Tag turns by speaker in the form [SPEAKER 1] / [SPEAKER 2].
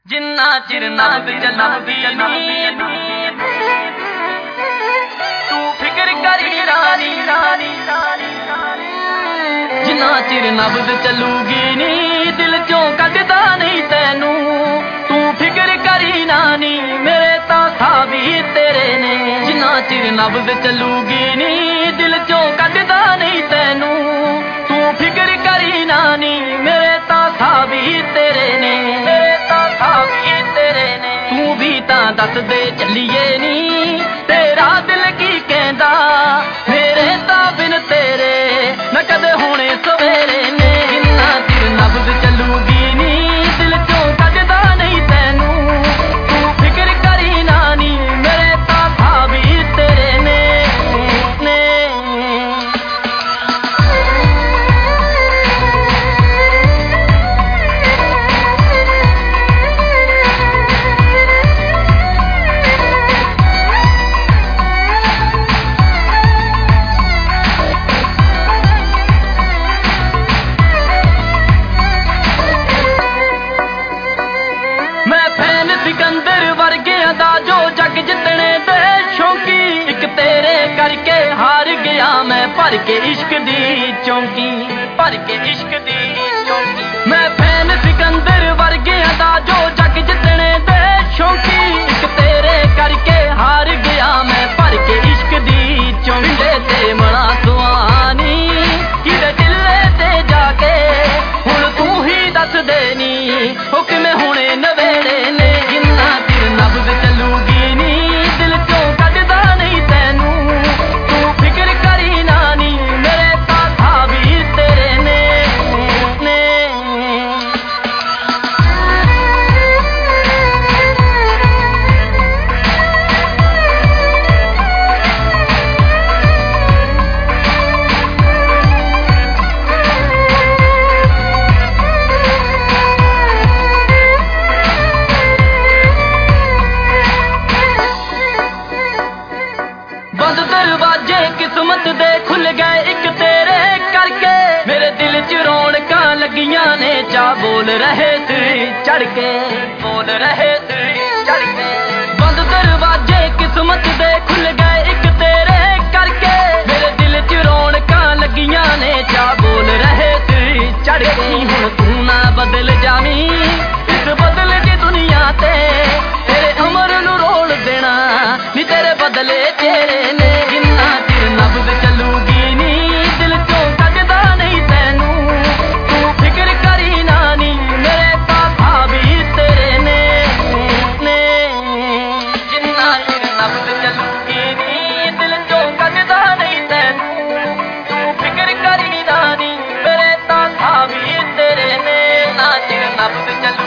[SPEAKER 1] जिन्ना चिर नब्द चलदी तू फिक्र करी रानी रानी जिन्ना चिर नब्द चलूगी नी दिल चों कटदा नहीं तैनू तू फिक्र करी नानी मेरे तां साह भी तेरे ने जिन्ना चिर नब्द चलूगी नी दिल चों कटदा नहीं तैनू तू फिक्र करी नानी मेरे तां साह भी तेरे ने तू भी तां दस दे चलिए नी तेरा दिल की कहंदा मेरे तां बिन तेरे न कदे होने सवेरे ने जिन्ना चिर नब्द चलूगी नी दिल चों कटदा नहीं तैनू तू फिक्र करी नानी मेरे तां साह भी तेरे ने सिकंदर वर्गिया दा जो जग जितने दे शौकी एक तेरे करके हार गया मैं भर के इश्क दी चौंकी भर के इश्क दी चौंकी मैं फैन सिकंदर वर्गिया दा जो जग जितने दे शौकी एक तेरे करके हार गया मैं भर के इश्क दी चौंकी ते मना सुहानी किदे दिले ते जाके हुण तू ही दस देनी हुक्म हुणे नवेड़े ने नब्द चलूगी नी दिल चों कटदा नहीं तैनू तू फिक्र करी नानी मेरे तां साह भी तेरे ने दरवाजे किस्मत दे खुल गए एक तेरे करके मेरे दिल च रौनकां लगियां ने चा बोल रहे सिर चढ़ के बोल रहे सिर चढ़ के बंद दरवाजे किस्मत दे खुल गए एक तेरे करके मेरे दिल च रौनकां लगियां ने चा बोल रहे सिर चढ़ के हुण तू ना बदल जावी इस बदल दी दुनिया ते तेरे अमर नू रोल देना नी तेरे बदले तेरे ने नब्द चलूगी नी दिल चों कटदा नहीं तैनू तू फिक्र करी नानी मेरे तां साह भी तेरे ने जिन्ना चिर नब्द चलूगी नी दिल चों कटदा नहीं तैनू तू फिक्र करी नानी मेरे तां साह भी तेरे ने ना चिर नब्द चलूगी